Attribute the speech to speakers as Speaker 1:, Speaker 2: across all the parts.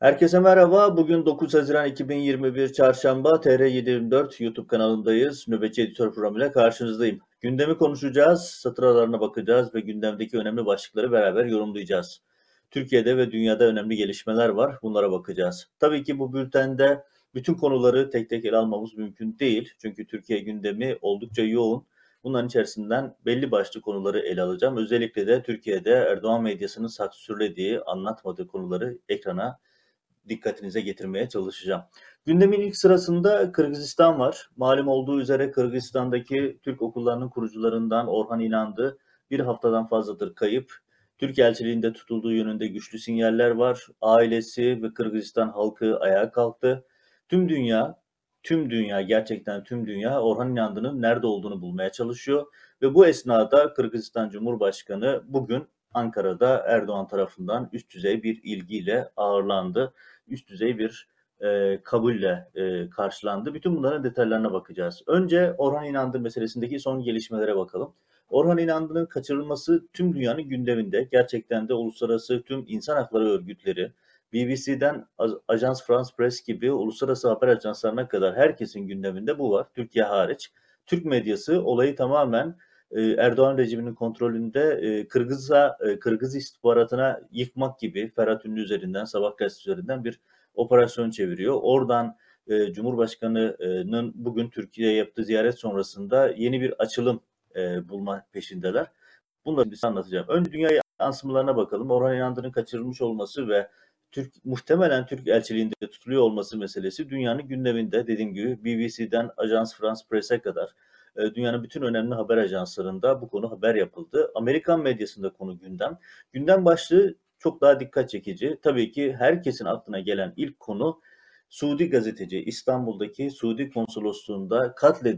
Speaker 1: Herkese merhaba. Bugün 9 Haziran 2021 Çarşamba TR724 YouTube kanalındayız. Nöbetçi Editör programıyla karşınızdayım. Gündemi konuşacağız, satır aralarına bakacağız ve gündemdeki önemli başlıkları beraber yorumlayacağız. Türkiye'de ve dünyada önemli gelişmeler var. Bunlara bakacağız. Tabii ki bu bültende bütün konuları tek tek ele almamız mümkün değil. Çünkü Türkiye gündemi oldukça yoğun. Bunların içerisinden belli başlı konuları ele alacağım. Özellikle de Türkiye'de Erdoğan medyasının sansürlediği, anlatmadığı konuları ekrana dikkatinize getirmeye çalışacağım. Gündemin ilk sırasında Kırgızistan var. Malum olduğu üzere Kırgızistan'daki Türk okullarının kurucularından Orhan İnandı bir haftadan fazladır kayıp. Türk elçiliğinde tutulduğu yönünde güçlü sinyaller var. Ailesi ve Kırgızistan halkı ayağa kalktı. Tüm dünya, gerçekten tüm dünya Orhan İnandı'nın nerede olduğunu bulmaya çalışıyor. Ve bu esnada Kırgızistan Cumhurbaşkanı bugün Ankara'da Erdoğan tarafından üst düzey bir ilgiyle ağırlandı. Üst düzey bir kabulle karşılandı. Bütün bunların detaylarına bakacağız. Önce Orhan İnandı meselesindeki son gelişmelere bakalım. Orhan İnandı'nın kaçırılması tüm dünyanın gündeminde. Gerçekten de uluslararası tüm insan hakları örgütleri, BBC'den Ajans France Press gibi uluslararası haber ajanslarına kadar herkesin gündeminde bu var. Türkiye hariç. Türk medyası olayı tamamen Erdoğan rejiminin kontrolünde Kırgız istihbaratına yıkmak gibi Ferhat Ünlü üzerinden, Sabah gazetesi üzerinden bir operasyon çeviriyor. Oradan Cumhurbaşkanı'nın bugün Türkiye'ye yaptığı ziyaret sonrasında yeni bir açılım bulma peşindeler. Bunları size anlatacağım. Önce dünya yansımalarına bakalım. Orhan İnandı'nın kaçırılmış olması ve muhtemelen Türk elçiliğinde tutuluyor olması meselesi dünyanın gündeminde. Dediğim gibi BBC'den Ajans France Press'e kadar dünyanın bütün önemli haber ajanslarında bu konu haber yapıldı. Amerikan medyasında konu gündem. Gündem başlığı çok daha dikkat çekici. Tabii ki herkesin aklına gelen ilk konu Suudi gazeteci, İstanbul'daki Suudi konsolosluğunda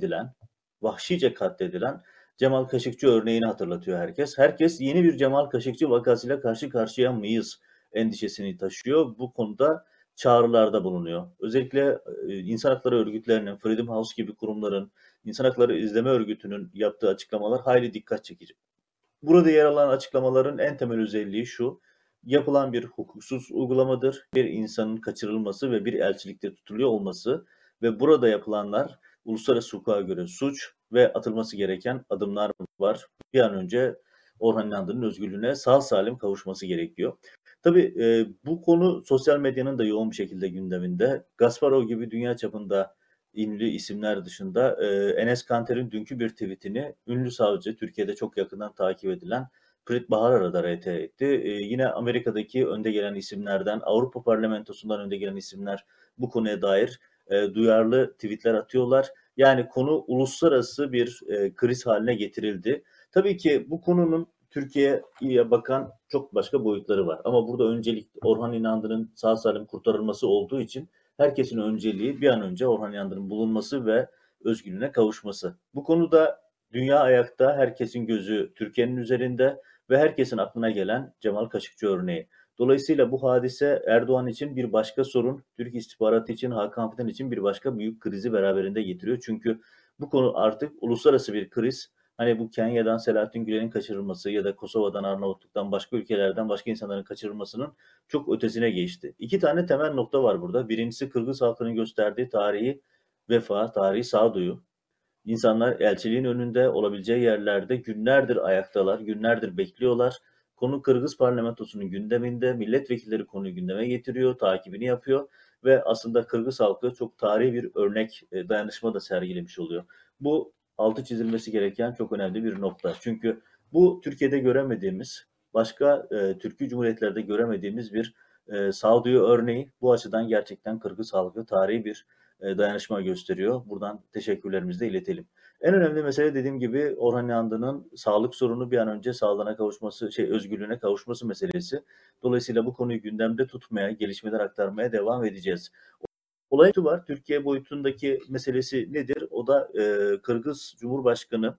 Speaker 1: vahşice katledilen Cemal Kaşıkçı örneğini hatırlatıyor herkes. Herkes yeni bir Cemal Kaşıkçı vakasıyla karşı karşıya mıyız endişesini taşıyor. Bu konuda çağrılarda bulunuyor. Özellikle insan hakları örgütlerinin, Freedom House gibi kurumların, İnsan Hakları İzleme Örgütü'nün yaptığı açıklamalar hayli dikkat çekici. Burada yer alan açıklamaların en temel özelliği şu: yapılan bir hukuksuz uygulamadır. Bir insanın kaçırılması ve bir elçilikte tutuluyor olması ve burada yapılanlar uluslararası hukuka göre suç ve atılması gereken adımlar var. Bir an önce Orhan İnandı'nın özgürlüğüne sağ salim kavuşması gerekiyor. Tabii bu konu sosyal medyanın da yoğun bir şekilde gündeminde. Gasparov gibi dünya çapında ünlü isimler dışında Enes Kanter'in dünkü bir tweetini ünlü savcı, Türkiye'de çok yakından takip edilen Pirit Baharar'a da RT etti. Yine Amerika'daki önde gelen isimlerden, Avrupa Parlamentosu'ndan önde gelen isimler bu konuya dair duyarlı tweetler atıyorlar. Yani konu uluslararası bir kriz haline getirildi. Tabii ki bu konunun Türkiye'ye bakan çok başka boyutları var. Ama burada öncelik Orhan İnandı'nın sağ salim kurtarılması olduğu için herkesin önceliği bir an önce Orhan Yandır'ın bulunması ve özgürlüğüne kavuşması. Bu konuda dünya ayakta, herkesin gözü Türkiye'nin üzerinde ve herkesin aklına gelen Cemal Kaşıkçı örneği. Dolayısıyla bu hadise Erdoğan için bir başka sorun, Türk istihbaratı için, Hakan Fidan için bir başka büyük krizi beraberinde getiriyor. Çünkü bu konu artık uluslararası bir kriz. Hani bu Kenya'dan Selahattin Gülen'in kaçırılması ya da Kosova'dan, Arnavutluk'tan, başka ülkelerden başka insanların kaçırılmasının çok ötesine geçti. İki tane temel nokta var burada. Birincisi Kırgız halkının gösterdiği tarihi vefa, tarihi sağduyu. İnsanlar elçiliğin önünde olabileceği yerlerde günlerdir ayaktalar, günlerdir bekliyorlar. Konu Kırgız parlamentosunun gündeminde, milletvekilleri konuyu gündeme getiriyor, takibini yapıyor ve aslında Kırgız halkı çok tarihi bir örnek dayanışma da sergilemiş oluyor. Bu altı çizilmesi gereken çok önemli bir nokta. Çünkü bu Türkiye'de göremediğimiz, başka Türkiye Cumhuriyetlerde göremediğimiz bir sağduyu örneği. Bu açıdan gerçekten Kırgız halkı tarihi bir dayanışma gösteriyor. Buradan teşekkürlerimizi de iletelim. En önemli mesele dediğim gibi Orhan Yandı'nın sağlık sorunu bir an önce sağlığına kavuşması, özgürlüğüne kavuşması meselesi. Dolayısıyla bu konuyu gündemde tutmaya, gelişmeler aktarmaya devam edeceğiz. Olay şu var, Türkiye boyutundaki meselesi nedir? O da Kırgız Cumhurbaşkanı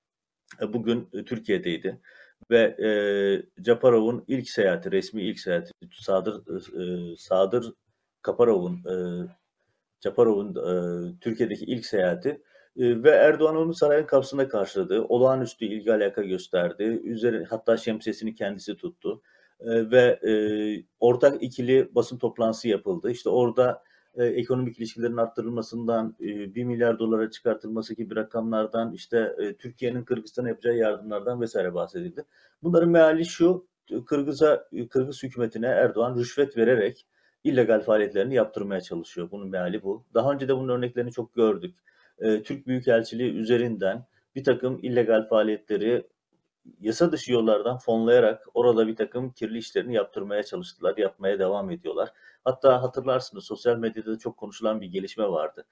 Speaker 1: bugün Türkiye'deydi ve Japarov'un ilk seyahati, resmi ilk seyahati, Sadır Japarov'un Türkiye'deki ilk seyahati ve Erdoğan onu sarayın kapısında karşıladı. Olağanüstü ilgi alaka gösterdi. Hatta şemsiyesini kendisi tuttu. ve ortak ikili basın toplantısı yapıldı. İşte orada ekonomik ilişkilerin arttırılmasından, 1 milyar dolara çıkartılması gibi rakamlardan, işte Türkiye'nin Kırgızistan'a yapacağı yardımlardan vesaire bahsedildi. Bunların meali şu: Kırgız hükümetine Erdoğan rüşvet vererek illegal faaliyetlerini yaptırmaya çalışıyor. Bunun meali bu. Daha önce de bunun örneklerini çok gördük. Türk Büyükelçiliği üzerinden bir takım illegal faaliyetleri yasa dışı yollardan fonlayarak orada bir takım kirli işlerini yaptırmaya çalıştılar, yapmaya devam ediyorlar. Hatta hatırlarsınız, sosyal medyada çok konuşulan bir gelişme vardı.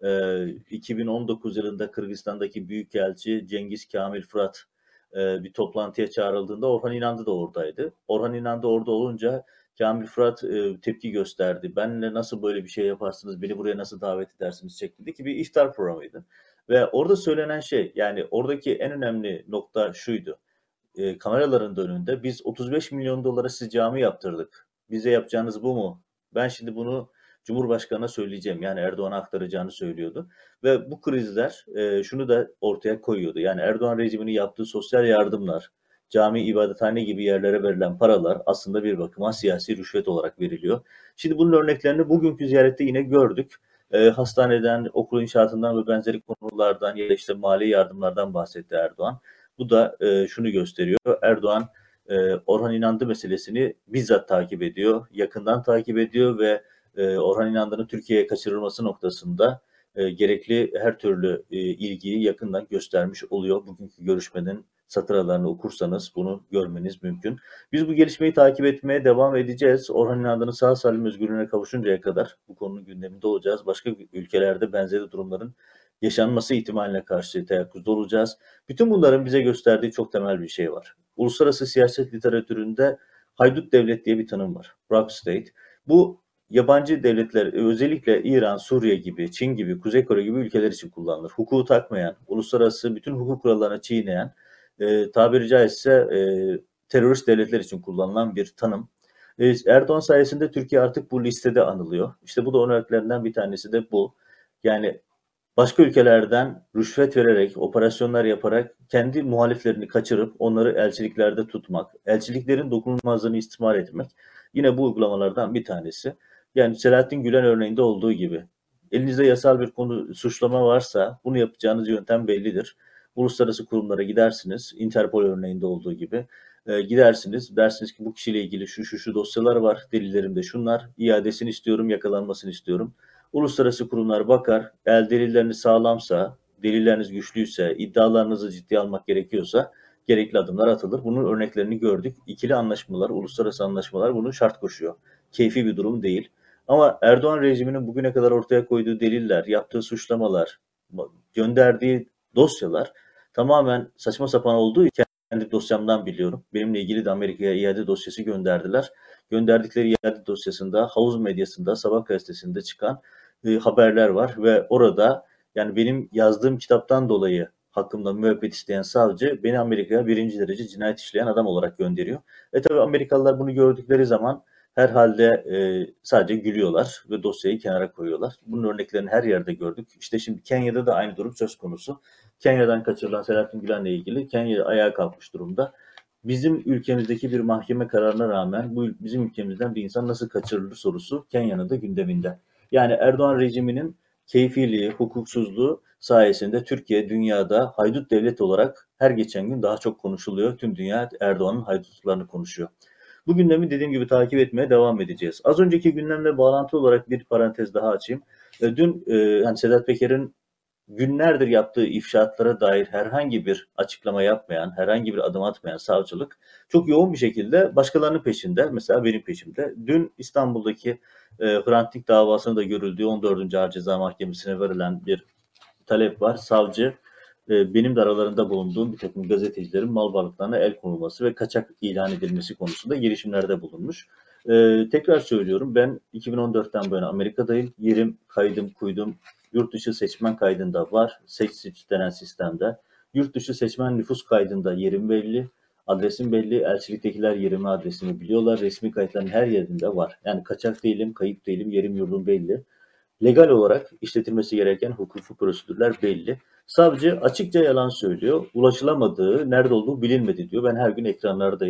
Speaker 1: 2019 yılında Kırgızistan'daki Büyükelçi Cengiz Kamil Fırat bir toplantıya çağrıldığında Orhan İnandı da oradaydı. Orhan İnandı orada olunca Kamil Fırat tepki gösterdi. Benle nasıl böyle bir şey yaparsınız, beni buraya nasıl davet edersiniz şeklinde, ki bir iftar programıydı. Ve orada söylenen şey, yani oradaki en önemli nokta şuydu: kameraların da önünde biz 35 milyon dolara size cami yaptırdık, bize yapacağınız bu mu? Ben şimdi bunu Cumhurbaşkanı'na söyleyeceğim. Yani Erdoğan'a aktaracağını söylüyordu. Ve bu krizler şunu da ortaya koyuyordu. Yani Erdoğan rejiminin yaptığı sosyal yardımlar, cami, ibadethane gibi yerlere verilen paralar aslında bir bakıma siyasi rüşvet olarak veriliyor. Şimdi bunun örneklerini bugünkü ziyarette yine gördük. Hastaneden, okul inşaatından ve benzeri konulardan ya da işte mali yardımlardan bahsetti Erdoğan. Bu da şunu gösteriyor: Erdoğan Orhan İnandı meselesini bizzat takip ediyor, yakından takip ediyor ve Orhan İnandı'nın Türkiye'ye kaçırılması noktasında gerekli her türlü ilgiyi yakından göstermiş oluyor. Bugünkü görüşmenin satır aralarını okursanız bunu görmeniz mümkün. Biz bu gelişmeyi takip etmeye devam edeceğiz. Orhan İnandı'nın sağ salim özgürlüğüne kavuşuncaya kadar bu konunun gündeminde olacağız. Başka ülkelerde benzeri durumların yaşanması ihtimaline karşı teyakkuzda olacağız. Bütün bunların bize gösterdiği çok temel bir şey var. Uluslararası siyaset literatüründe haydut devlet diye bir tanım var. Rogue State. Bu yabancı devletler, özellikle İran, Suriye gibi, Çin gibi, Kuzey Kore gibi ülkeler için kullanılır. Hukuku takmayan, uluslararası bütün hukuk kurallarına çiğneyen, tabiri caizse terörist devletler için kullanılan bir tanım. Erdoğan sayesinde Türkiye artık bu listede anılıyor. İşte bu da örneklerinden bir tanesi de bu. Yani başka ülkelerden rüşvet vererek, operasyonlar yaparak kendi muhaliflerini kaçırıp onları elçiliklerde tutmak, elçiliklerin dokunulmazlığını istismar etmek yine bu uygulamalardan bir tanesi. Yani Selahattin Gülen örneğinde olduğu gibi, elinizde yasal bir konu, suçlama varsa bunu yapacağınız yöntem bellidir. Uluslararası kurumlara gidersiniz, Interpol örneğinde olduğu gibi. Gidersiniz, dersiniz ki bu kişiyle ilgili şu dosyalar var, delillerim de şunlar, iadesini istiyorum, yakalanmasını istiyorum. Uluslararası kurumlar bakar, eğer delilleriniz sağlamsa, delilleriniz güçlüyse, iddialarınızı ciddiye almak gerekiyorsa gerekli adımlar atılır. Bunun örneklerini gördük. İkili anlaşmalar, uluslararası anlaşmalar bunu şart koşuyor. Keyfi bir durum değil. Ama Erdoğan rejiminin bugüne kadar ortaya koyduğu deliller, yaptığı suçlamalar, gönderdiği dosyalar tamamen saçma sapan olduğu için kendi dosyamdan biliyorum. Benimle ilgili de Amerika'ya iade dosyası gönderdiler. Gönderdikleri iade dosyasında havuz medyasında, Sabah gazetesinde çıkan haberler var ve orada, yani benim yazdığım kitaptan dolayı hakkımda müebbet isteyen savcı beni Amerika'ya birinci derece cinayet işleyen adam olarak gönderiyor. Tabii Amerikalılar bunu gördükleri zaman herhalde sadece gülüyorlar ve dosyayı kenara koyuyorlar. Bunun örneklerini her yerde gördük. İşte şimdi Kenya'da da aynı durum söz konusu. Kenya'dan kaçırılan Selahattin Gülen'le ilgili Kenya ayağa kalkmış durumda. Bizim ülkemizdeki bir mahkeme kararına rağmen bu bizim ülkemizden bir insan nasıl kaçırılır sorusu Kenya'nın da gündeminde. Yani Erdoğan rejiminin keyfiliği, hukuksuzluğu sayesinde Türkiye dünyada haydut devlet olarak her geçen gün daha çok konuşuluyor. Tüm dünya Erdoğan'ın haydutlarını konuşuyor. Bu gündemi dediğim gibi takip etmeye devam edeceğiz. Az önceki gündemle bağlantılı olarak bir parantez daha açayım. Dün hani Sedat Peker'in günlerdir yaptığı ifşaatlara dair herhangi bir açıklama yapmayan, herhangi bir adım atmayan savcılık çok yoğun bir şekilde başkalarının peşinde, mesela benim peşimde. Dün İstanbul'daki Hrant Dink davasında da görüldüğü 14. Ağır Ceza Mahkemesi'ne verilen bir talep var. Savcı benim de aralarında bulunduğum bir takım gazetecilerin mal varlıklarına el konulması ve kaçak ilan edilmesi konusunda girişimlerde bulunmuş. Tekrar söylüyorum, ben 2014'ten bu yana Amerika'dayım. Yerim, kaydım, kuydum yurt dışı seçmen kaydında var. Seçsiç denen sistemde. Yurt dışı seçmen nüfus kaydında yerim belli. Adresim belli. Elçiliktekiler yerimi, adresimi biliyorlar. Resmi kayıtların her yerinde var. Yani kaçak değilim, kayıp değilim, yerim yurdum belli. Legal olarak işletilmesi gereken hukuki prosedürler belli. Savcı açıkça yalan söylüyor. Ulaşılamadığı, nerede olduğu bilinmedi diyor. Ben her gün ekranlardayım.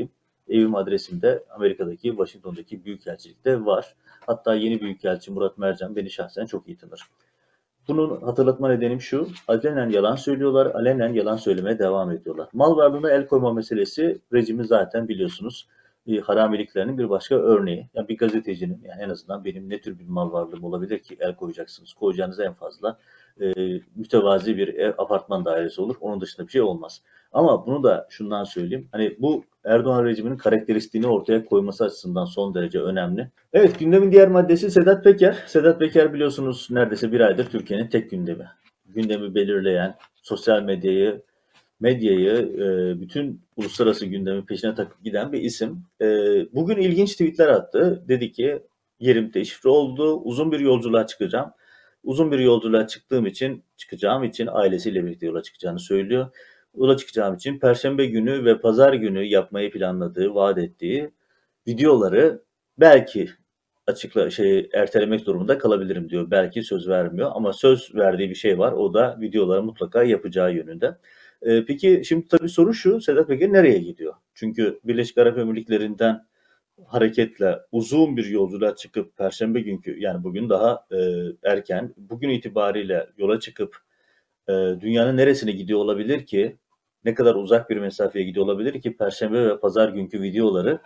Speaker 1: Evim adresim de Amerika'daki Washington'daki Büyükelçilik'te var. Hatta yeni Büyükelçi Murat Mercan beni şahsen çok iyi tanır. Bunun hatırlatma nedenim şu, alenen yalan söylüyorlar, alenen yalan söylemeye devam ediyorlar. Mal varlığına el koyma meselesi rejimi zaten biliyorsunuz haramiliklerinin bir başka örneği. Yani bir gazetecinin, yani en azından benim ne tür bir mal varlığım olabilir ki el koyacaksınız. Koyacağınız en fazla mütevazi bir ev, apartman dairesi olur. Onun dışında bir şey olmaz. Ama bunu da şundan söyleyeyim. Hani bu Erdoğan rejiminin karakteristiğini ortaya koyması açısından son derece önemli. Evet, gündemin diğer maddesi Sedat Peker. Sedat Peker biliyorsunuz neredeyse bir aydır Türkiye'nin tek gündemi. Gündemi belirleyen, sosyal medyayı bütün uluslararası gündemi peşine takıp giden bir isim. Bugün ilginç tweetler attı. Dedi ki yerim deşifre oldu, uzun bir yolculuğa çıkacağım. Uzun bir yolculuğa çıkacağım için ailesiyle birlikte yola çıkacağını söylüyor. Yola çıkacağım için Perşembe günü ve Pazar günü yapmayı planladığı, vaat ettiği videoları belki ertelemek durumunda kalabilirim diyor. Belki söz vermiyor ama söz verdiği bir şey var. O da videoları mutlaka yapacağı yönünde. Peki şimdi tabii soru şu, Sedat Peker nereye gidiyor? Çünkü Birleşik Arap Emirlikleri'nden hareketle uzun bir yolculuğa çıkıp Perşembe günkü yani bugün daha erken, bugün itibariyle yola çıkıp dünyanın neresine gidiyor olabilir ki? Ne kadar uzak bir mesafeye gidiyor olabilir ki Perşembe ve Pazar günkü videoları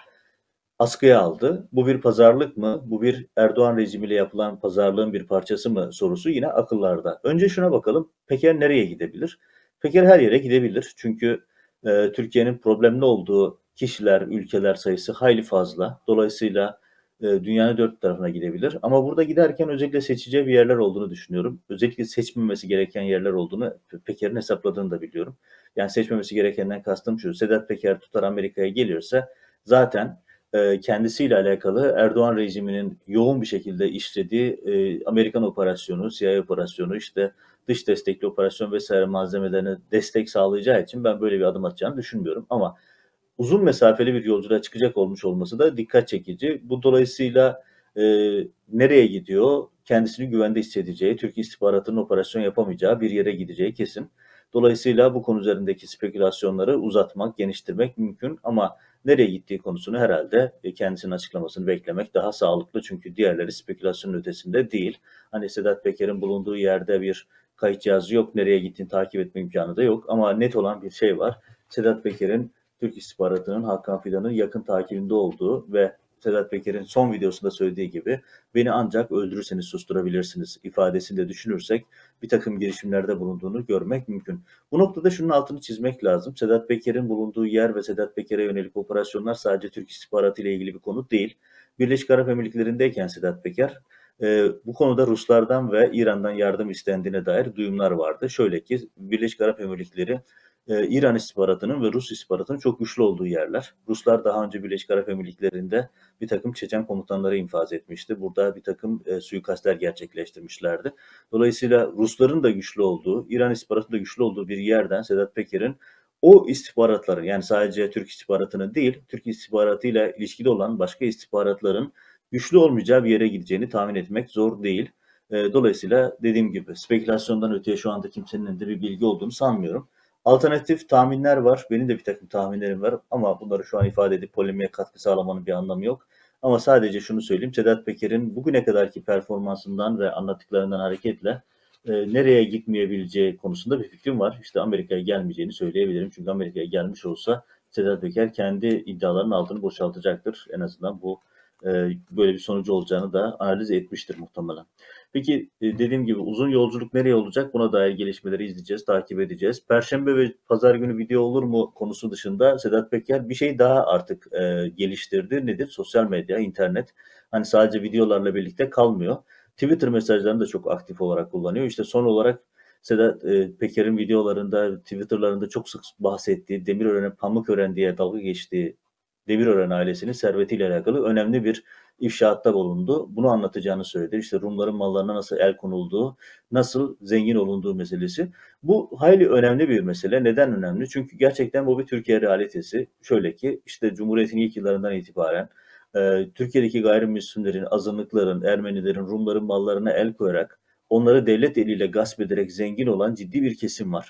Speaker 1: askıya aldı. Bu bir pazarlık mı? Bu bir Erdoğan rejimiyle yapılan pazarlığın bir parçası mı sorusu yine akıllarda. Önce şuna bakalım. Peker nereye gidebilir? Peker her yere gidebilir. Çünkü Türkiye'nin problemli olduğu kişiler, ülkeler sayısı hayli fazla. Dolayısıyla dünyanın dört tarafına gidebilir. Ama burada giderken özellikle seçeceği bir yerler olduğunu düşünüyorum. Özellikle seçmemesi gereken yerler olduğunu Peker'in hesapladığını da biliyorum. Yani seçmemesi gerekenden kastım şu. Sedat Peker tutar Amerika'ya geliyorsa zaten kendisiyle alakalı Erdoğan rejiminin yoğun bir şekilde işlediği Amerikan operasyonu, CIA operasyonu, işte dış destekli operasyon vesaire malzemelerine destek sağlayacağı için ben böyle bir adım atacağını düşünmüyorum. Ama uzun mesafeli bir yolculuğa çıkacak olmuş olması da dikkat çekici. Bu dolayısıyla e, nereye gidiyor? Kendisini güvende hissedeceği, Türk istihbaratının operasyon yapamayacağı bir yere gideceği kesin. Dolayısıyla bu konu üzerindeki spekülasyonları uzatmak, geniştirmek mümkün ama nereye gittiği konusunu herhalde kendisinin açıklamasını beklemek daha sağlıklı. Çünkü diğerleri spekülasyonun ötesinde değil. Hani Sedat Peker'in bulunduğu yerde bir kayıt cihazı yok, nereye gittiğini takip etme imkanı da yok. Ama net olan bir şey var. Sedat Peker'in Türk istihbaratının Hakan Fidan'ın yakın takibinde olduğu ve Sedat Peker'in son videosunda söylediği gibi beni ancak öldürürseniz susturabilirsiniz ifadesini de düşünürsek bir takım girişimlerde bulunduğunu görmek mümkün. Bu noktada şunun altını çizmek lazım. Sedat Peker'in bulunduğu yer ve Sedat Peker'e yönelik operasyonlar sadece Türk istihbaratı ile ilgili bir konu değil. Birleşik Arap Emirlikleri'ndeyken Sedat Peker bu konuda Ruslardan ve İran'dan yardım istendiğine dair duyumlar vardı. Şöyle ki Birleşik Arap Emirlikleri İran istihbaratının ve Rus istihbaratının çok güçlü olduğu yerler. Ruslar daha önce Birleşik Arap Emirlikleri'nde bir takım Çeçen komutanları infaz etmişti. Burada bir takım suikastler gerçekleştirmişlerdi. Dolayısıyla Rusların da güçlü olduğu, İran istihbaratının da güçlü olduğu bir yerden Sedat Peker'in o istihbaratların yani sadece Türk istihbaratının değil, Türk istihbaratıyla ilişkili olan başka istihbaratların güçlü olmayacağı bir yere gideceğini tahmin etmek zor değil. Dolayısıyla dediğim gibi spekülasyondan öteye şu anda kimsenin elinde bir bilgi olduğunu sanmıyorum. Alternatif tahminler var. Benim de bir takım tahminlerim var ama bunları şu an ifade edip polemiğe katkı sağlamanın bir anlamı yok. Ama sadece şunu söyleyeyim. Sedat Peker'in bugüne kadarki performansından ve anlattıklarından hareketle nereye gitmeyebileceği konusunda bir fikrim var. İşte Amerika'ya gelmeyeceğini söyleyebilirim. Çünkü Amerika'ya gelmiş olsa Sedat Peker kendi iddialarının altını boşaltacaktır. En azından bu böyle bir sonucu olacağını da analiz etmiştir muhtemelen. Peki dediğim gibi uzun yolculuk nereye olacak? Buna dair gelişmeleri izleyeceğiz, takip edeceğiz. Perşembe ve pazar günü video olur mu konusu dışında Sedat Peker bir şey daha artık geliştirdi. Nedir? Sosyal medya, internet. Hani sadece videolarla birlikte kalmıyor. Twitter mesajlarını da çok aktif olarak kullanıyor. İşte son olarak Sedat Peker'in videolarında, Twitter'larında çok sık bahsettiği, Demirören'e Pamukören diye dalga geçtiği Demirören ailesinin servetiyle alakalı önemli bir ifşaatta bulundu. Bunu anlatacağını söyledi. İşte Rumların mallarına nasıl el konulduğu, nasıl zengin olunduğu meselesi. Bu hayli önemli bir mesele. Neden önemli? Çünkü gerçekten bu bir Türkiye realitesi. Şöyle ki işte Cumhuriyet'in ilk yıllarından itibaren Türkiye'deki gayrimüslimlerin, azınlıkların, Ermenilerin, Rumların mallarına el koyarak onları devlet eliyle gasp ederek zengin olan ciddi bir kesim var.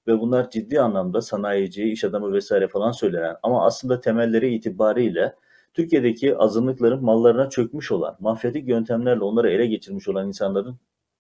Speaker 1: ve bunlar ciddi anlamda sanayici, iş adamı vesaire falan söylenen ama aslında temelleri itibariyle Türkiye'deki azınlıkların mallarına çökmüş olan, mafyatik yöntemlerle onları ele geçirmiş olan insanların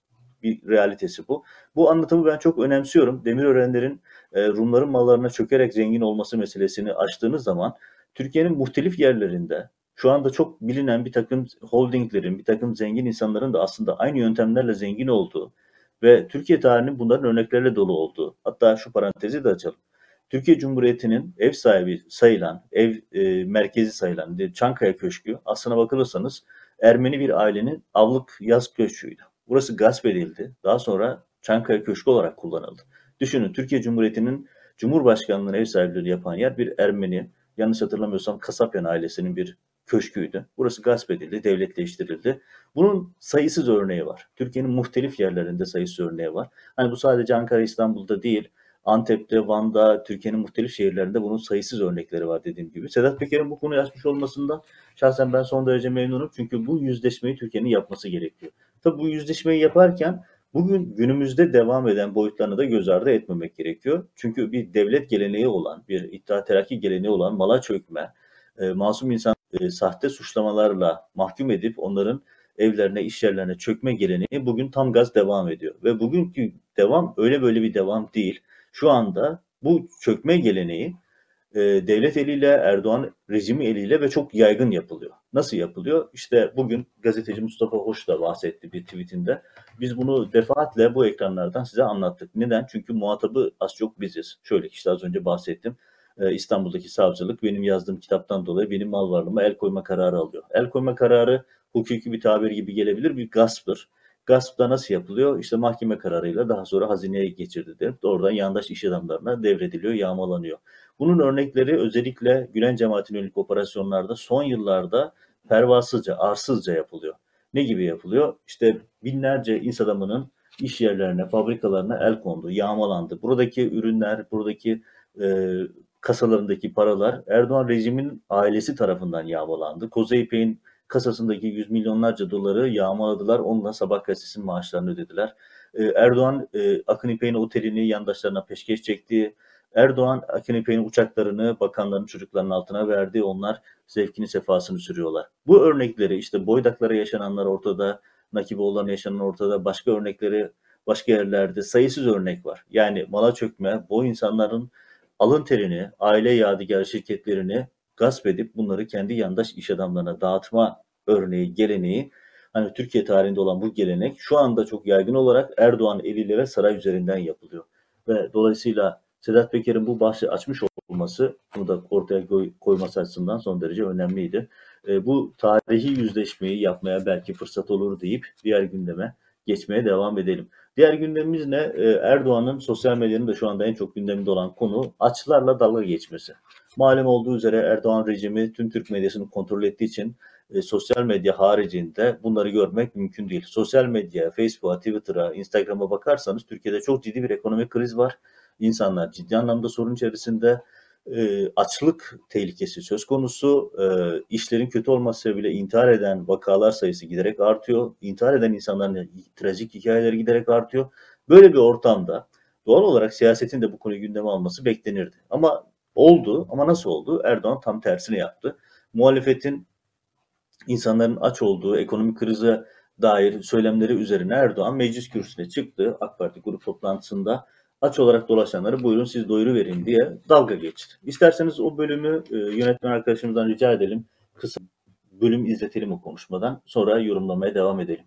Speaker 1: bir realitesi bu. Bu anlatımı ben çok önemsiyorum. Demirörenlerin Rumların mallarına çökerek zengin olması meselesini açtığınız zaman Türkiye'nin muhtelif yerlerinde şu anda çok bilinen bir takım holdinglerin, bir takım zengin insanların da aslında aynı yöntemlerle zengin olduğu ve Türkiye tarihinin bunların örneklerle dolu olduğu. Hatta şu parantezi de açalım. Türkiye Cumhuriyeti'nin ev sahibi sayılan, merkezi sayılan Çankaya Köşkü aslına bakılırsanız Ermeni bir ailenin avlık yaz köşküydü. Burası gasp edildi. Daha sonra Çankaya Köşkü olarak kullanıldı. Düşünün Türkiye Cumhuriyeti'nin Cumhurbaşkanlığı'nın ev sahipliğini yapan yer bir Ermeni, yanlış hatırlamıyorsam Kasapyan ailesinin bir köşküydü. Burası gasp edildi, devletleştirildi. Bunun sayısız örneği var. Türkiye'nin muhtelif yerlerinde sayısız örneği var. Hani bu sadece Ankara, İstanbul'da değil, Antep'te, Van'da, Türkiye'nin muhtelif şehirlerinde bunun sayısız örnekleri var dediğim gibi. Sedat Peker'in bu konuyu açmış olmasından şahsen ben son derece memnunum. Çünkü bu yüzleşmeyi Türkiye'nin yapması gerekiyor. Tabii bu yüzleşmeyi yaparken bugün günümüzde devam eden boyutlarını da göz ardı etmemek gerekiyor. Çünkü bir devlet geleneği olan, bir İttihat Terakki geleneği olan mala çökme, masum insan sahte suçlamalarla mahkum edip onların evlerine, iş yerlerine çökme geleneği bugün tam gaz devam ediyor. Ve bugünkü devam öyle böyle bir devam değil. Şu anda bu çökme geleneği devlet eliyle, Erdoğan rejimi eliyle ve çok yaygın yapılıyor. Nasıl yapılıyor? İşte bugün gazeteci Mustafa Hoş da bahsetti bir tweetinde. Biz bunu defaatle bu ekranlardan size anlattık. Neden? Çünkü muhatabı az çok biziz. Şöyle işte az önce bahsettim. İstanbul'daki savcılık benim yazdığım kitaptan dolayı benim mal varlığıma el koyma kararı alıyor. El koyma kararı hukuki bir tabir gibi gelebilir, bir gasptır. Gasp da nasıl yapılıyor? İşte mahkeme kararıyla daha sonra hazineye geçirdi. Oradan yandaş iş adamlarına devrediliyor, yağmalanıyor. Bunun örnekleri özellikle Gülen cemaatine yönelik operasyonlarda son yıllarda pervasızca, arsızca yapılıyor. Ne gibi yapılıyor? İşte binlerce iş adamının iş yerlerine, fabrikalarına el kondu, yağmalandı. Buradaki ürünler, buradaki e, kasalarındaki paralar Erdoğan rejimin ailesi tarafından yağmalandı. Koza İpek'in kasasındaki yüz milyonlarca doları yağmaladılar. Onunla Sabah gazetesinin maaşlarını ödediler. Erdoğan Akın İpek'in otelini yandaşlarına peşkeş çekti. Erdoğan Akın İpek'in uçaklarını bakanların çocuklarının altına verdi. Onlar zevkini sefasını sürüyorlar. Bu örnekleri işte Boydaklara yaşananlar ortada, Nakiboğulları'na yaşanan ortada, başka örnekleri başka yerlerde sayısız örnek var. Yani mala çökme, bu insanların alın terini, aile yadigar şirketlerini gasp edip bunları kendi yandaş iş adamlarına dağıtma örneği, geleneği, hani Türkiye tarihinde olan bu gelenek şu anda çok yaygın olarak Erdoğan eliyle ve saray üzerinden yapılıyor. Ve dolayısıyla Sedat Peker'in bu bahsi açmış olması, bunu da ortaya koyması açısından son derece önemliydi. Bu tarihi yüzleşmeyi yapmaya belki fırsat olur deyip diğer gündeme geçmeye devam edelim. Diğer gündemimiz ne? Erdoğan'ın sosyal medyanın da şu anda en çok gündeminde olan konu açlarla dalga geçmesi. Malum olduğu üzere Erdoğan rejimi tüm Türk medyasını kontrol ettiği için sosyal medya haricinde bunları görmek mümkün değil. Sosyal medya, Facebook'a, Twitter'a, Instagram'a bakarsanız Türkiye'de çok ciddi bir ekonomik kriz var. İnsanlar ciddi anlamda sorun içerisinde. Açlık tehlikesi söz konusu. İşlerin kötü olması sebebiyle intihar eden vakalar sayısı giderek artıyor. İntihar eden insanların trajik hikayeleri giderek artıyor. Böyle bir ortamda doğal olarak siyasetin de bu konuyu gündeme alması beklenirdi. Ama oldu. Ama nasıl oldu? Erdoğan tam tersini yaptı. Muhalefetin insanların aç olduğu ekonomik krize dair söylemleri üzerine Erdoğan meclis kürsüsüne çıktı. AK Parti grup toplantısında aç olarak dolaşanları buyurun siz doyuruverin diye dalga geçti. İsterseniz o bölümü yönetmen arkadaşımızdan rica edelim. Kısa bölüm izletelim o konuşmadan. Sonra yorumlamaya devam edelim.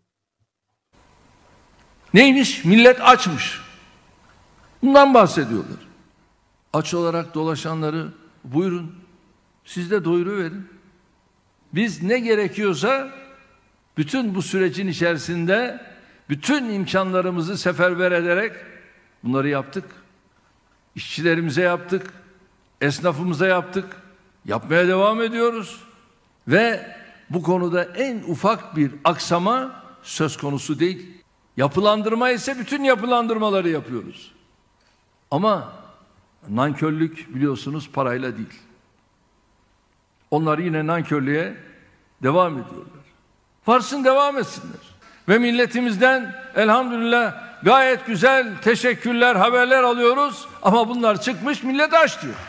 Speaker 2: Neymiş? Millet açmış. Bundan bahsediyorlar. Aç olarak dolaşanları buyurun siz de doyuruverin. Biz ne gerekiyorsa bütün bu sürecin içerisinde bütün imkanlarımızı seferber ederek bunları yaptık. İşçilerimize yaptık, esnafımıza yaptık, yapmaya devam ediyoruz. Ve bu konuda en ufak bir aksama söz konusu değil. Yapılandırma ise bütün yapılandırmaları yapıyoruz. Ama nankörlük biliyorsunuz parayla değil. Onlar yine nankörlüğe devam ediyorlar. Varsın devam etsinler. Ve milletimizden elhamdülillah gayet güzel teşekkürler, haberler alıyoruz ama bunlar çıkmış millet aç diyor.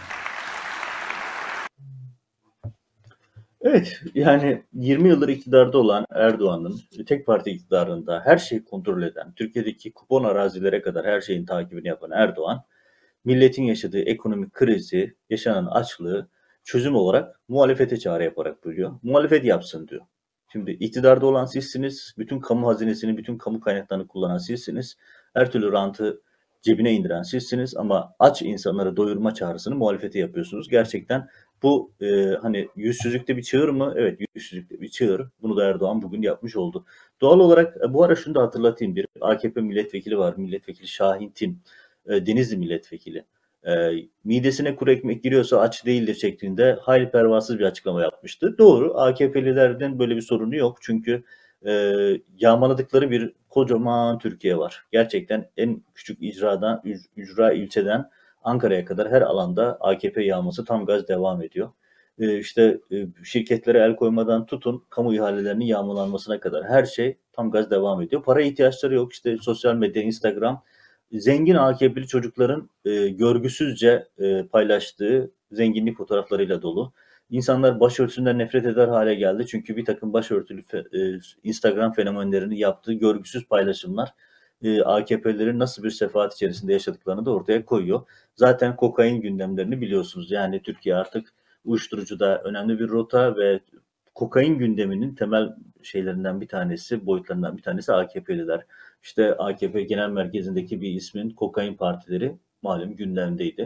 Speaker 1: Evet, yani 20 yıldır iktidarda olan Erdoğan'ın tek parti iktidarında her şeyi kontrol eden, Türkiye'deki kupon arazilere kadar her şeyin takibini yapan Erdoğan, milletin yaşadığı ekonomik krizi, yaşanan açlığı çözüm olarak muhalefete çağrı yaparak buluyor. Muhalefet yapsın diyor. Şimdi iktidarda olan sizsiniz, bütün kamu hazinesini, bütün kamu kaynaklarını kullanan sizsiniz. Her türlü rantı cebine indiren sizsiniz ama aç insanları doyurma çağrısını muhalefete yapıyorsunuz. Gerçekten bu hani yüzsüzlükte bir çığır mı? Evet, yüzsüzlükte bir çığır. Bunu da Erdoğan bugün yapmış oldu. Doğal olarak bu ara şunu da hatırlatayım. Bir AKP milletvekili var. Milletvekili Şahin Tin. Denizli milletvekili. Midesine kuru ekmek giriyorsa aç değildir şeklinde hayli pervasız bir açıklama yapmıştı. Doğru, AKP'lilerden böyle bir sorunu yok. Çünkü yağmaladıkları bir kocaman Türkiye var. Gerçekten en küçük ücra ilçeden Ankara'ya kadar her alanda AKP yağması tam gaz devam ediyor. İşte şirketlere el koymadan tutun kamu ihalelerinin yağmalanmasına kadar her şey tam gaz devam ediyor. Para ihtiyaçları yok. İşte sosyal medya, Instagram, zengin AKP'li çocukların görgüsüzce paylaştığı zenginlik fotoğraflarıyla dolu. İnsanlar başörtüsünden nefret eder hale geldi. Çünkü bir takım başörtülü Instagram fenomenlerinin yaptığı görgüsüz paylaşımlar AKP'lerin nasıl bir sefaat içerisinde yaşadıklarını da ortaya koyuyor. Zaten kokain gündemlerini biliyorsunuz. Yani Türkiye artık uyuşturucuda önemli bir rota ve kokain gündeminin temel şeylerinden bir tanesi, boyutlarından bir tanesi AKP'liler. İşte AKP Genel Merkezi'ndeki bir ismin kokain partileri malum gündemdeydi.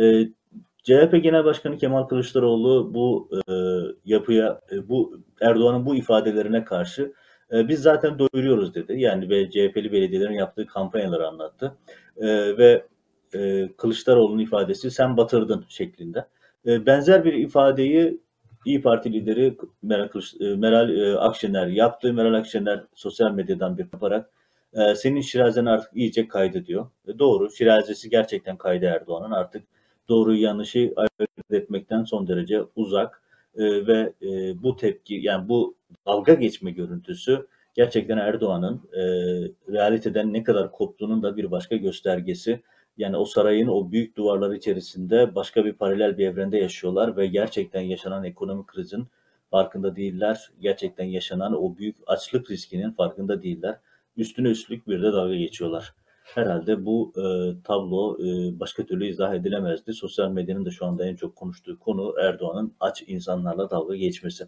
Speaker 1: CHP Genel Başkanı Kemal Kılıçdaroğlu bu yapıya, bu Erdoğan'ın bu ifadelerine karşı biz zaten doyuruyoruz dedi. Yani ve CHP'li belediyelerin yaptığı kampanyaları anlattı. Ve Kılıçdaroğlu'nun ifadesi sen batırdın şeklinde. Benzer bir ifadeyi İyi Parti lideri Meral Akşener yaptı. Meral Akşener sosyal medyadan bir yaparak senin şirazen artık iyice kaydı diyor. Doğru, şirazesi gerçekten kaydı Erdoğan'ın. Artık doğruyu yanlışı ayırt etmekten son derece uzak. Ve bu tepki, yani bu dalga geçme görüntüsü gerçekten Erdoğan'ın realiteden ne kadar koptuğunun da bir başka göstergesi. Yani o sarayın o büyük duvarları içerisinde başka bir paralel bir evrende yaşıyorlar ve gerçekten yaşanan ekonomik krizin farkında değiller. Gerçekten yaşanan o büyük açlık riskinin farkında değiller. Üstüne üstlük bir de dalga geçiyorlar. Herhalde bu tablo başka türlü izah edilemezdi. Sosyal medyanın da şu anda en çok konuştuğu konu Erdoğan'ın aç insanlarla dalga geçmesi.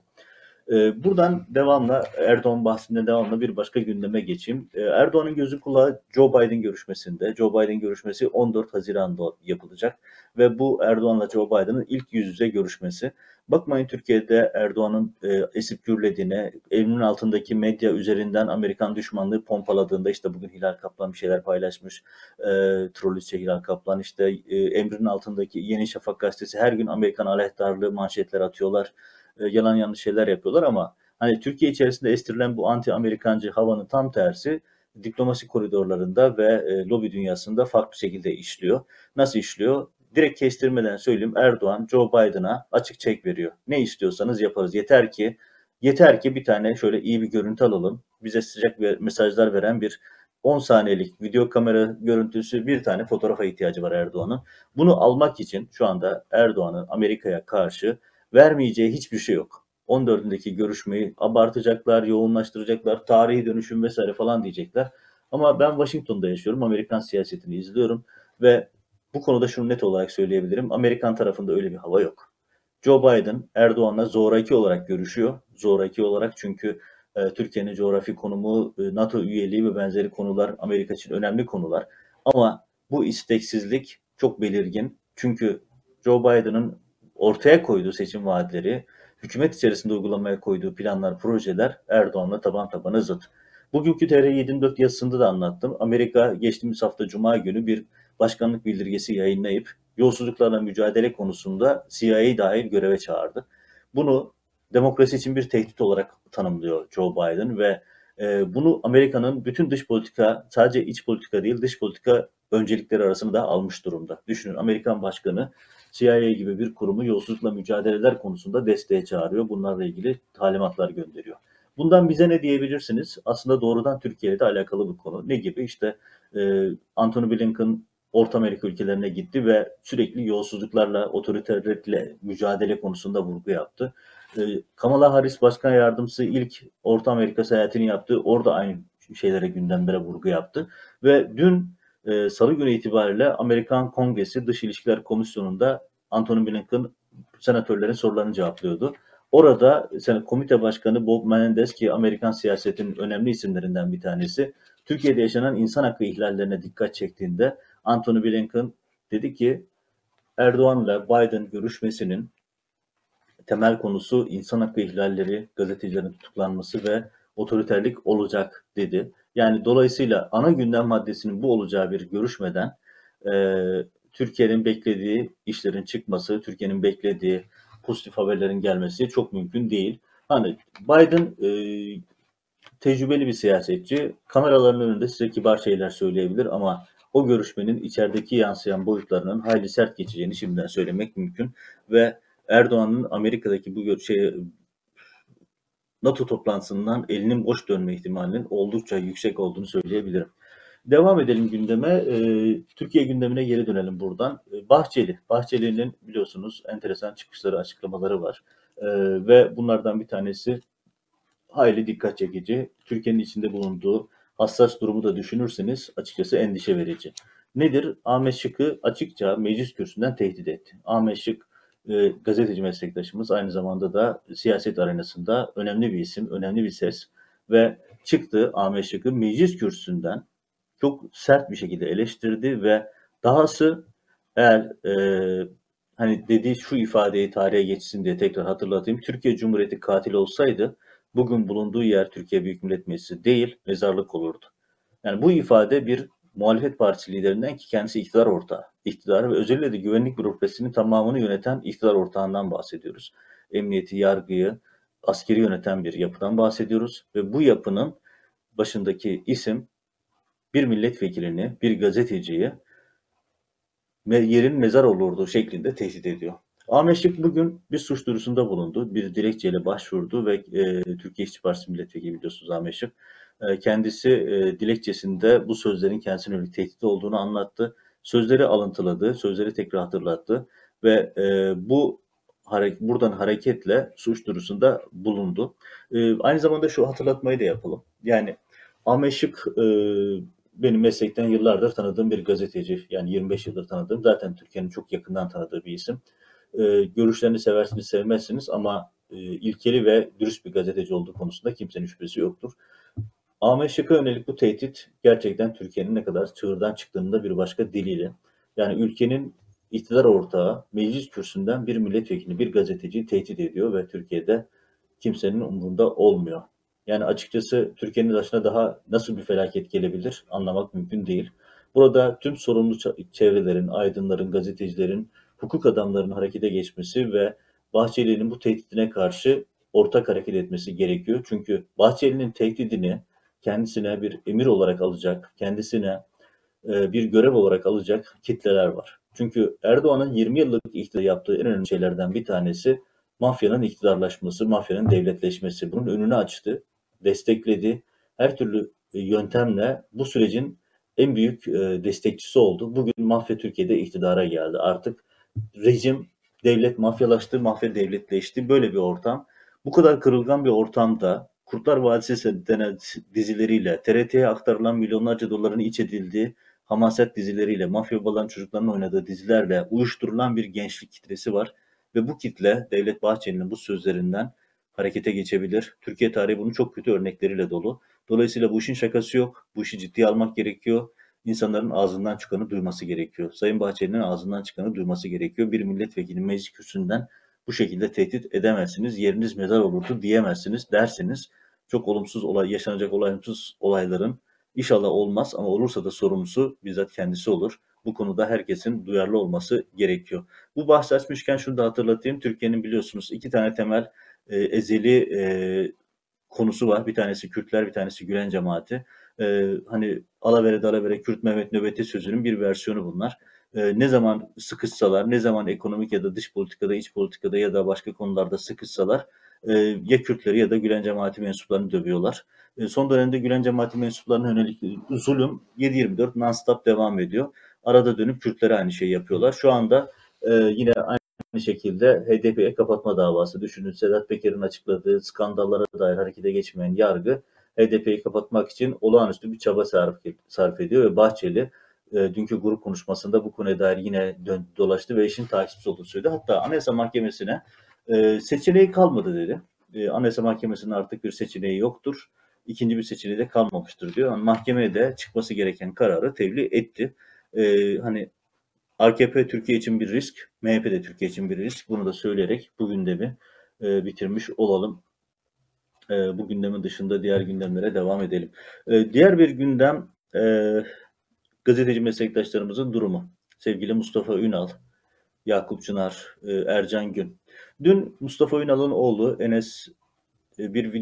Speaker 1: Buradan devamla Erdoğan bahsinde devamlı bir başka gündeme geçeyim. Erdoğan'ın gözü kulağı Joe Biden görüşmesinde. Joe Biden görüşmesi 14 Haziran'da yapılacak ve bu Erdoğan'la Joe Biden'ın ilk yüz yüze görüşmesi. Bakmayın Türkiye'de Erdoğan'ın esip gürlediğine, elinin altındaki medya üzerinden Amerikan düşmanlığı pompaladığında işte bugün Hilal Kaplan bir şeyler paylaşmış. Trollüçe Hilal Kaplan işte emrinin altındaki Yeni Şafak gazetesi her gün Amerikan aleyhtarlığı manşetler atıyorlar. Yalan yanlış şeyler yapıyorlar ama hani Türkiye içerisinde estirilen bu anti-Amerikancı havanın tam tersi diplomasi koridorlarında ve lobi dünyasında farklı şekilde işliyor. Nasıl işliyor? Direkt kestirmeden söyleyeyim Erdoğan Joe Biden'a açık çek veriyor. Ne istiyorsanız yaparız. Yeter ki bir tane şöyle iyi bir görüntü alalım. Bize sıcak mesajlar veren bir 10 saniyelik video kamera görüntüsü, bir tane fotoğrafa ihtiyacı var Erdoğan'ın. Bunu almak için şu anda Erdoğan'ın Amerika'ya karşı vermeyeceği hiçbir şey yok. 14'ündeki görüşmeyi abartacaklar, yoğunlaştıracaklar, tarihi dönüşüm vesaire falan diyecekler. Ama ben Washington'da yaşıyorum, Amerikan siyasetini izliyorum ve bu konuda şunu net olarak söyleyebilirim. Amerikan tarafında öyle bir hava yok. Joe Biden Erdoğan'la zoraki olarak görüşüyor. Zoraki olarak çünkü Türkiye'nin coğrafi konumu, NATO üyeliği ve benzeri konular Amerika için önemli konular. Ama bu isteksizlik çok belirgin. Çünkü Joe Biden'ın ortaya koyduğu seçim vaatleri, hükümet içerisinde uygulamaya koyduğu planlar, projeler Erdoğan'la taban tabana zıt. Bugünkü TR724 yazısında da anlattım. Amerika geçtiğimiz hafta Cuma günü bir başkanlık bildirgesi yayınlayıp yolsuzluklarla mücadele konusunda CIA dahil göreve çağırdı. Bunu demokrasi için bir tehdit olarak tanımlıyor Joe Biden ve bunu Amerika'nın bütün dış politika, sadece iç politika değil dış politika öncelikleri arasında da almış durumda. Düşünün Amerikan başkanı CIA gibi bir kurumu yolsuzlukla mücadeleler konusunda desteğe çağırıyor. Bunlarla ilgili talimatlar gönderiyor. Bundan bize ne diyebilirsiniz? Aslında doğrudan Türkiye ile de alakalı bir konu. Ne gibi? İşte Antony Blinken Orta Amerika ülkelerine gitti ve sürekli yolsuzluklarla, otoriterlikle mücadele konusunda vurgu yaptı. Kamala Harris Başkan Yardımcısı ilk Orta Amerika seyahatini yaptı. Orada aynı şeylere, gündemlere vurgu yaptı. Ve dün Salı günü itibariyle Amerikan Kongresi Dış İlişkiler Komisyonu'nda Antony Blinken senatörlerin sorularını cevaplıyordu. Orada komite başkanı Bob Menendez, ki Amerikan siyasetinin önemli isimlerinden bir tanesi, Türkiye'de yaşanan insan hakkı ihlallerine dikkat çektiğinde Antony Blinken dedi ki Erdoğan'la Biden görüşmesinin temel konusu insan hakkı ihlalleri, gazetecilerin tutuklanması ve otoriterlik olacak dedi. Yani dolayısıyla ana gündem maddesinin bu olacağı bir görüşmeden Türkiye'nin beklediği işlerin çıkması, Türkiye'nin beklediği pozitif haberlerin gelmesi çok mümkün değil. Hani Biden tecrübeli bir siyasetçi, kameraların önünde size kibar şeyler söyleyebilir ama o görüşmenin içerideki yansıyan boyutlarının hayli sert geçeceğini şimdiden söylemek mümkün ve Erdoğan'ın Amerika'daki bu NATO toplantısından elinin boş dönme ihtimalinin oldukça yüksek olduğunu söyleyebilirim. Devam edelim gündeme. Türkiye gündemine geri dönelim buradan. Bahçeli'nin biliyorsunuz enteresan çıkışları, açıklamaları var. Ve bunlardan bir tanesi hayli dikkat çekici. Türkiye'nin içinde bulunduğu hassas durumu da düşünürseniz açıkçası endişe verici. Nedir? Ahmet Şık'ı açıkça meclis kürsüsünden tehdit etti. Ahmet Şık gazeteci meslektaşımız, aynı zamanda da siyaset arenasında önemli bir isim, önemli bir ses ve çıktı Ahmet Şık'ı meclis kürsüsünden çok sert bir şekilde eleştirdi ve dahası eğer hani dediği şu ifadeyi tarihe geçsin diye tekrar hatırlatayım. Türkiye Cumhuriyeti katil olsaydı bugün bulunduğu yer Türkiye Büyük Millet Meclisi değil, mezarlık olurdu. Yani bu ifade bir muhalefet partisi liderinden, ki kendisi iktidar ortağı. İktidarı ve özellikle de güvenlik bürokrasisinin tamamını yöneten iktidar ortağından bahsediyoruz. Emniyeti, yargıyı, askeri yöneten bir yapıdan bahsediyoruz ve bu yapının başındaki isim bir milletvekilini, bir gazeteciyi yerin mezar olurdu şeklinde tehdit ediyor. Ahmet Şık bugün bir suç duyurusunda bulundu. Bir dilekçeyle başvurdu ve Türkiye İşçi Partisi milletvekili biliyorsunuz Ahmet Şık. Kendisi dilekçesinde bu sözlerin kendisine yönelik tehdit olduğunu anlattı. Sözleri alıntıladı, sözleri tekrar hatırlattı ve buradan hareketle suç duyurusunda bulundu. Aynı zamanda şu hatırlatmayı da yapalım. Yani Ahmet Şık benim meslekten yıllardır tanıdığım bir gazeteci. Yani 25 yıldır tanıdığım, zaten Türkiye'nin çok yakından tanıdığı bir isim. Görüşlerini seversiniz, sevmezsiniz ama ilkeli ve dürüst bir gazeteci olduğu konusunda kimsenin şüphesi yoktur. Ahmet Şık'a yönelik bu tehdit gerçekten Türkiye'nin ne kadar çığırdan çıktığının da bir başka delili. Yani ülkenin iktidar ortağı meclis kürsüsünden bir milletvekili, bir gazeteciyi tehdit ediyor ve Türkiye'de kimsenin umurunda olmuyor. Yani açıkçası Türkiye'nin başına daha nasıl bir felaket gelebilir anlamak mümkün değil. Burada tüm sorumlu çevrelerin, aydınların, gazetecilerin, hukuk adamlarının harekete geçmesi ve Bahçeli'nin bu tehditine karşı ortak hareket etmesi gerekiyor. Çünkü Bahçeli'nin tehdidini kendisine bir emir olarak alacak, kendisine bir görev olarak alacak kitleler var. Çünkü Erdoğan'ın 20 yıllık iktidar yaptığı en önemli şeylerden bir tanesi mafyanın iktidarlaşması, mafyanın devletleşmesi. Bunun önünü açtı, destekledi. Her türlü yöntemle bu sürecin en büyük destekçisi oldu. Bugün mafya Türkiye'de iktidara geldi. Artık rejim, devlet mafyalaştı, mafya devletleşti. Böyle bir ortam. Bu kadar kırılgan bir ortamda Kurtlar Vadisi denen dizileriyle, TRT'ye aktarılan milyonlarca doların iç edildiği hamaset dizileriyle, mafya babaların çocuklarının oynadığı dizilerle uyuşturulan bir gençlik kitlesi var. Ve bu kitle Devlet Bahçeli'nin bu sözlerinden harekete geçebilir. Türkiye tarihi bunun çok kötü örnekleriyle dolu. Dolayısıyla bu işin şakası yok. Bu işi ciddiye almak gerekiyor. İnsanların ağzından çıkanı duyması gerekiyor. Sayın Bahçeli'nin ağzından çıkanı duyması gerekiyor. Bir milletvekili meclis kürsüsünden bu şekilde tehdit edemezsiniz. Yeriniz mezar olurdu diyemezsiniz derseniz çok olumsuz yaşanacak olumsuz olayların inşallah olmaz ama olursa da sorumlusu bizzat kendisi olur. Bu konuda herkesin duyarlı olması gerekiyor. Bu bahsi açmışken şunu da hatırlatayım. Türkiye'nin biliyorsunuz iki tane temel ezeli konusu var. Bir tanesi Kürtler, bir tanesi Gülen cemaati. Hani alavere dalavere Kürt Mehmet nöbeti sözünün bir versiyonu bunlar. Ne zaman sıkışsalar, ne zaman ekonomik ya da dış politikada, iç politikada ya da başka konularda sıkışsalar Ya Kürtleri ya da Gülen cemaati mensuplarını dövüyorlar. Son dönemde Gülen cemaati mensuplarına yönelik zulüm 7/24 non-stop devam ediyor. Arada dönüp Kürtlere aynı şeyi yapıyorlar. Şu anda yine aynı şekilde HDP'ye kapatma davası. Düşünün, Sedat Peker'in açıkladığı skandallara dair harekete geçmeyen yargı HDP'yi kapatmak için olağanüstü bir çaba sarf ediyor ve Bahçeli dünkü grup konuşmasında bu konuya dair yine dolaştı ve işin takipçisi olduğunu söyledi. Hatta Anayasa Mahkemesi'ne seçeneği kalmadı dedi. Anayasa Mahkemesi'nin artık bir seçeneği yoktur. İkinci bir seçeneği de kalmamıştır diyor. Yani mahkemeye de çıkması gereken kararı tebliğ etti. Hani AKP Türkiye için bir risk, MHP de Türkiye için bir risk. Bunu da söyleyerek bu gündemi bitirmiş olalım. Bu gündemin dışında diğer gündemlere devam edelim. Diğer bir gündem gazeteci meslektaşlarımızın durumu. Sevgili Mustafa Ünal, Yakup Çınar, Ercan Gün. Dün Mustafa Ünal'ın oğlu Enes bir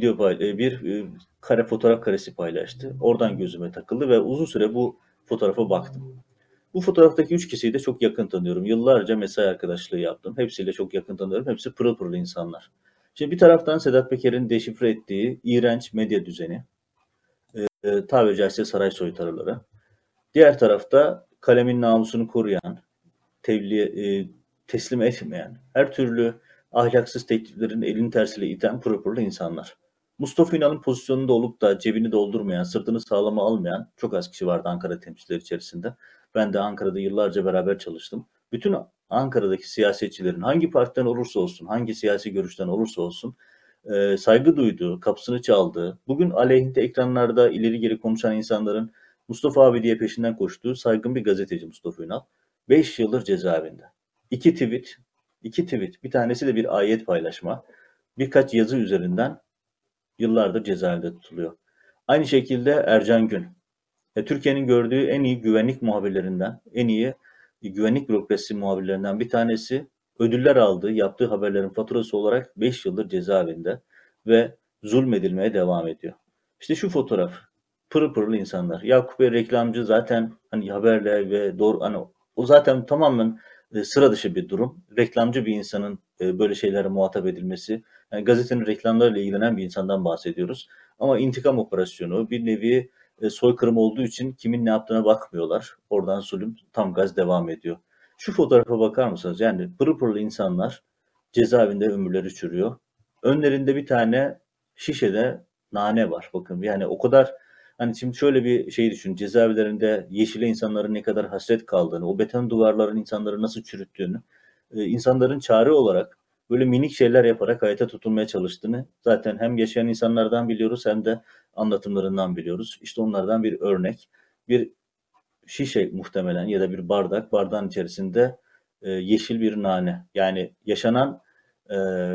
Speaker 1: kare fotoğraf karesi paylaştı. Oradan gözüme takıldı ve uzun süre bu fotoğrafa baktım. Bu fotoğraftaki 3 kişiyi de çok yakın tanıyorum. Yıllarca mesai arkadaşlığı yaptım. Hepsiyle çok yakın tanıyorum. Hepsi pırıl pırıl insanlar. Şimdi bir taraftan Sedat Peker'in deşifre ettiği iğrenç medya düzeni, tabiri caizse saray soytarıları. Diğer tarafta kalemin namusunu koruyan, teslim etmeyen, her türlü ahlaksız tekliflerin elini tersiyle iten pırıl pırıl insanlar. Mustafa Ünal'ın pozisyonunda olup da cebini doldurmayan, sırtını sağlama almayan çok az kişi vardı Ankara temsilcileri içerisinde. Ben de Ankara'da yıllarca beraber çalıştım. Bütün Ankara'daki siyasetçilerin hangi partiden olursa olsun, hangi siyasi görüşten olursa olsun saygı duyduğu, kapısını çaldığı, bugün aleyhinde ekranlarda ileri geri konuşan insanların Mustafa abi diye peşinden koştuğu saygın bir gazeteci Mustafa Ünal. 5 yıldır cezaevinde. İki tweet, bir tanesi de bir ayet paylaşma, birkaç yazı üzerinden yıllardır cezaevinde tutuluyor. Aynı şekilde Ercan Gün. Türkiye'nin gördüğü en iyi güvenlik muhabirlerinden, en iyi güvenlik bürokrasisi muhabirlerinden bir tanesi. Ödüller aldığı, yaptığı haberlerin faturası olarak 5 yıldır cezaevinde ve zulmedilmeye devam ediyor. İşte şu fotoğraf. Pırıl pırıl insanlar. Yakup Bey reklamcı, zaten hani haberle ve doğru, hani o zaten tamamen sıra dışı bir durum. Reklamcı bir insanın böyle şeylere muhatap edilmesi. Yani gazetenin reklamlarıyla ilgilenen bir insandan bahsediyoruz. Ama intikam operasyonu bir nevi soykırım olduğu için kimin ne yaptığına bakmıyorlar. Oradan zulüm tam gaz devam ediyor. Şu fotoğrafa bakar mısınız? Yani pırıl pırıl insanlar cezaevinde ömürleri çürüyor. Önlerinde bir tane şişede nane var. Bakın yani o kadar, hani şimdi şöyle bir şey düşün. Cezaevlerinde yeşile insanların ne kadar hasret kaldığını, o beton duvarların insanları nasıl çürüttüğünü, insanların çare olarak böyle minik şeyler yaparak hayata tutunmaya çalıştığını zaten hem yaşayan insanlardan biliyoruz hem de anlatımlarından biliyoruz. İşte onlardan bir örnek. Bir şişe muhtemelen ya da bir bardak, bardağın içerisinde yeşil bir nane. Yani yaşanan e,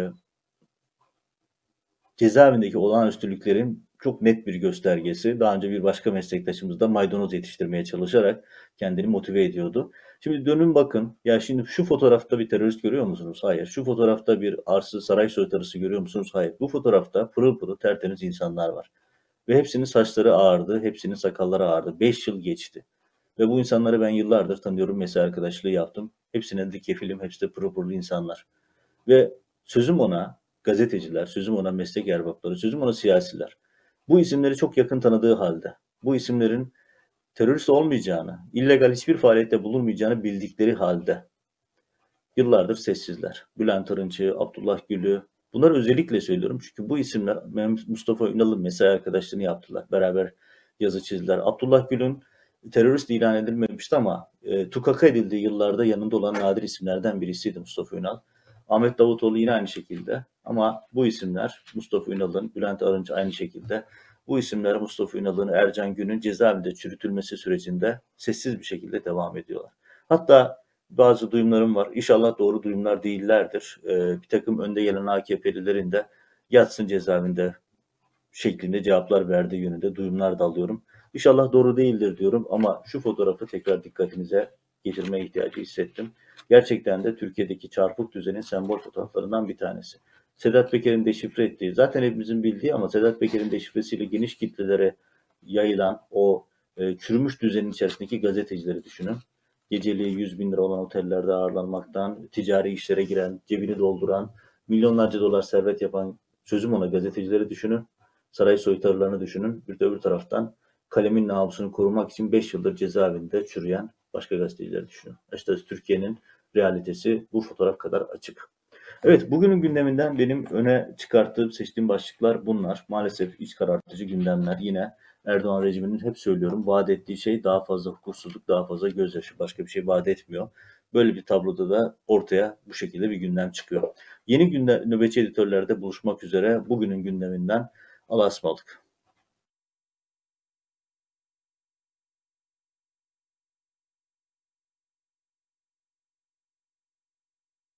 Speaker 1: cezaevindeki olağanüstülüklerin çok net bir göstergesi. Daha önce bir başka meslektaşımız da maydanoz yetiştirmeye çalışarak kendini motive ediyordu. Şimdi dönün bakın. Ya şimdi şu fotoğrafta bir terörist görüyor musunuz? Hayır. Şu fotoğrafta bir arsız saray soytarısı görüyor musunuz? Hayır. Bu fotoğrafta pırıl pırıl tertemiz insanlar var. Ve hepsinin saçları ağardı, hepsinin sakalları ağardı. 5 yıl geçti. Ve bu insanları ben yıllardır tanıyorum, mesai arkadaşlığı yaptım. Hepsine de kefilim, hepsi de pırıl pırıl insanlar. Ve sözüm ona gazeteciler, sözüm ona meslek erbapları, sözüm ona siyasiler. Bu isimleri çok yakın tanıdığı halde, bu isimlerin terörist olmayacağını, illegal hiçbir faaliyette bulunmayacağını bildikleri halde yıllardır sessizler. Bülent Arınç'ı, Abdullah Gül'ü, bunları özellikle söylüyorum çünkü bu isimler Mustafa Ünal'ın mesai arkadaşlığını yaptılar. Beraber yazı çizdiler. Abdullah Gül'ün terörist ilan edilmemişti ama tukaka edildiği yıllarda yanında olan nadir isimlerden birisiydi Mustafa Ünal. Ahmet Davutoğlu yine aynı şekilde, ama bu isimler Mustafa Ünal'ın, Bülent Arınç aynı şekilde, bu isimler Mustafa Ünal'ın, Ercan Gün'ün cezaevinde çürütülmesi sürecinde sessiz bir şekilde devam ediyorlar. Hatta bazı duyumlarım var. İnşallah doğru duyumlar değillerdir. Bir takım önde gelen AKP'lilerin de yatsın cezaevinde şeklinde cevaplar verdiği yönünde duyumlar da alıyorum. İnşallah doğru değildir diyorum ama şu fotoğrafı tekrar dikkatinize getirmeye ihtiyacı hissettim. Gerçekten de Türkiye'deki çarpık düzenin sembol fotoğraflarından bir tanesi. Sedat Peker'in deşifre ettiği, zaten hepimizin bildiği ama Sedat Peker'in deşifresiyle geniş kitlelere yayılan o çürümüş düzenin içerisindeki gazetecileri düşünün. Geceliği 100 bin lira olan otellerde ağırlanmaktan, ticari işlere giren, cebini dolduran, milyonlarca dolar servet yapan Sözüm ona, gazetecileri düşünün, saray soytarılarını düşünün. Bir de öbür taraftan kalemin namusunu korumak için 5 yıldır cezaevinde çürüyen başka gazetecileri düşünün. İşte Türkiye'nin realitesi bu fotoğraf kadar açık. Evet, bugünün gündeminden benim öne çıkarttığım, seçtiğim başlıklar bunlar. Maalesef iç karartıcı gündemler. Yine Erdoğan rejiminin, hep söylüyorum, vaat ettiği şey daha fazla hukuksuzluk, daha fazla gözyaşı, başka bir şey vaat etmiyor. Böyle bir tabloda da ortaya bu şekilde bir gündem çıkıyor. Yeni gündem, nöbetçi editörlerde buluşmak üzere. Bugünün gündeminden Allah'a ısmarladık.